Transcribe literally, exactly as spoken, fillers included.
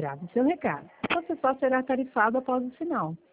grave seu recado. Você só será tarifado após o sinal.